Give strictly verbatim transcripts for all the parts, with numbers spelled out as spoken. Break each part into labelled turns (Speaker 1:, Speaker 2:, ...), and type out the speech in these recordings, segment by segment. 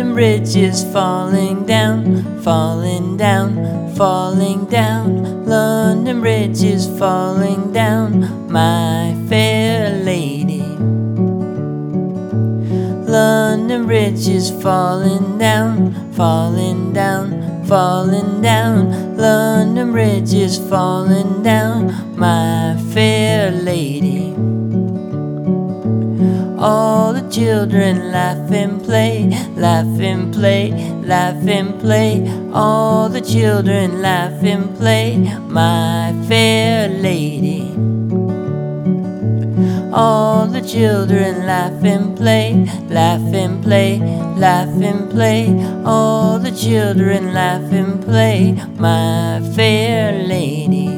Speaker 1: London Bridge is falling down, falling down, falling down. London Bridge is falling down, my fair lady. London Bridge is falling down, falling down, falling down. London Bridge is falling down, my fair lady. All the children laugh and play, laugh and play, laugh and play. All the children laugh and play, my fair lady. All the children laugh and play, laugh and play, laugh and play. All the children laugh and play, my fair lady.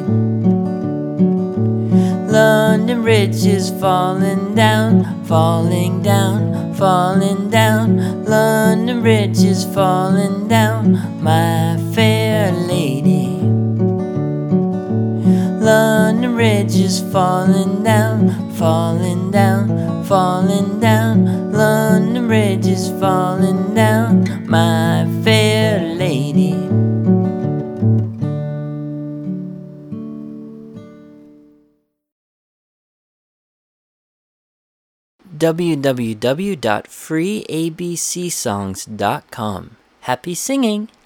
Speaker 1: London Bridge is falling down, falling down, falling down. London Bridge is falling down, my fair lady. London Bridge is falling down, falling down, falling down. London Bridge is falling down, my fair lady. w w w dot free a b c songs dot com. Happy singing!